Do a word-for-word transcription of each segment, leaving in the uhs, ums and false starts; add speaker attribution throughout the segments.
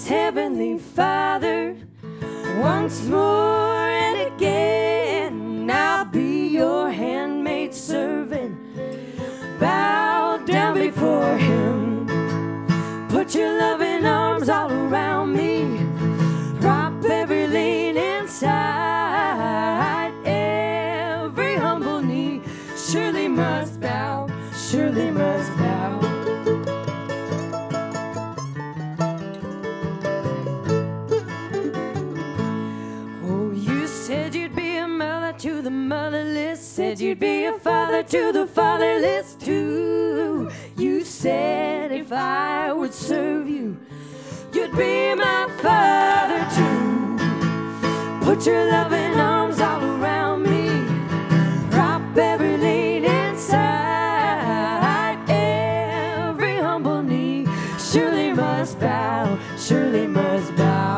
Speaker 1: us, Heavenly Father, once more and again. I'll be your handmaid servant, bow down before Him. Put your loving arms all around me, prop every lean inside. Every humble knee surely must bow, surely must bow. Oh, you said you'd be a mother to the motherless, said you'd be a father to the fatherless too. You said if I would serve you, you'd be my father too. Put your loving arms all around me, prop every lean inside. Every humble knee surely must bow, surely must bow.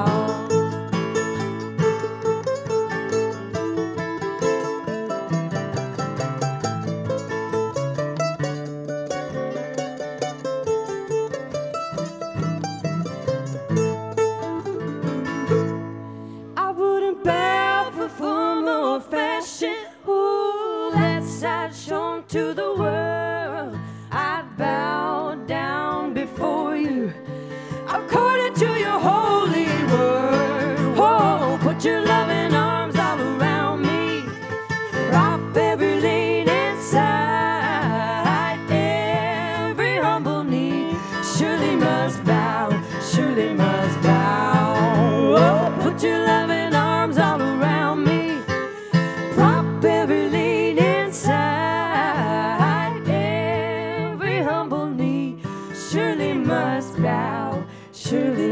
Speaker 1: I wouldn't bow for form or fashion, ooh, that side shown to the world. I'd bow down before you, according to your holy word. Oh, put your loving arms all around me, prop every lean inside. Every humble knee surely must bow, surely must bow. Oh, put your loving arms all around me, prop every lean inside. Every humble knee surely must bow, surely